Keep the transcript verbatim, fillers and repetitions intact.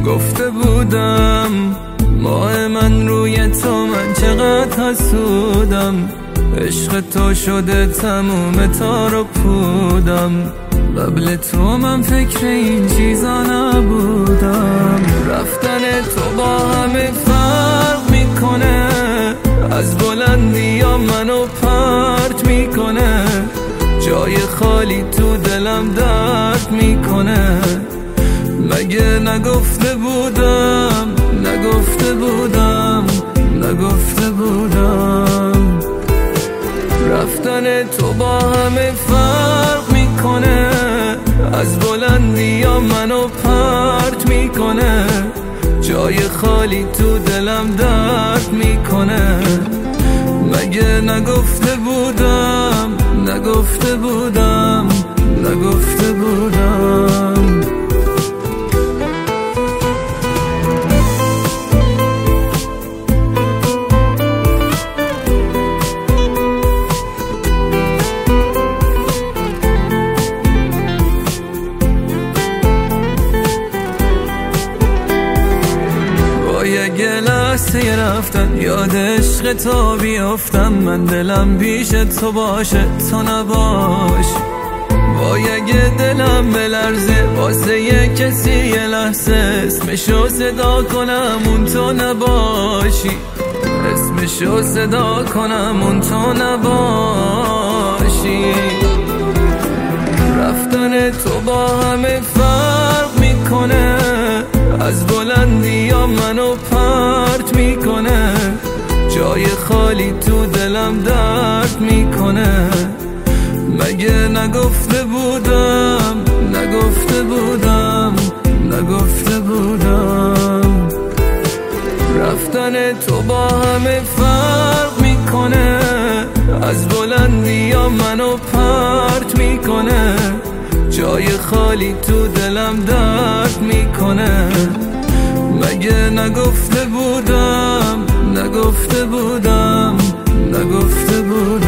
گفته بودم ماه من روی تو، من چقدر حسودم. عشق تو شده تموم تار و پودم. قبل تو من فکر این چیزا نبودم. رفتن تو با همه فرق میکنه، از بلندی یا منو پرت میکنه. جای خالی تو دلم درد میکنه. مگه نگفته بودم، نگفته بودم، نگفته بودم. رفتن تو با همه فرق میکنه، از بلندی یا منو پرت میکنه. جای خالی تو دلم درد میکنه. مگه نگفته بودم، نگفته بودم، نگفته بودم. یه لحظه رفتن یاد عشق تو بیافتم. من دلم پیش تو باشه تو نباش. وای اگه دلم بلرزه واسه یه کسی یه لحظه، اسمشو صدا کنم اون تو نباشی. اسمشو صدا کنم اون تو نباشی. رفتن تو با همه فرق میکنه، از بلندی یا منو پرت میکنه. جای خالی تو دلم درد میکنه. مگه نگفته بودم، نگفته بودم، نگفته بودم. رفتن تو با همه فرق میکنه، از بلندی یا منو پرت میکنه. جای خالی تو دلم درد میکنه. مگه نگفته بودم، نگفته بودم، نگفته بودم.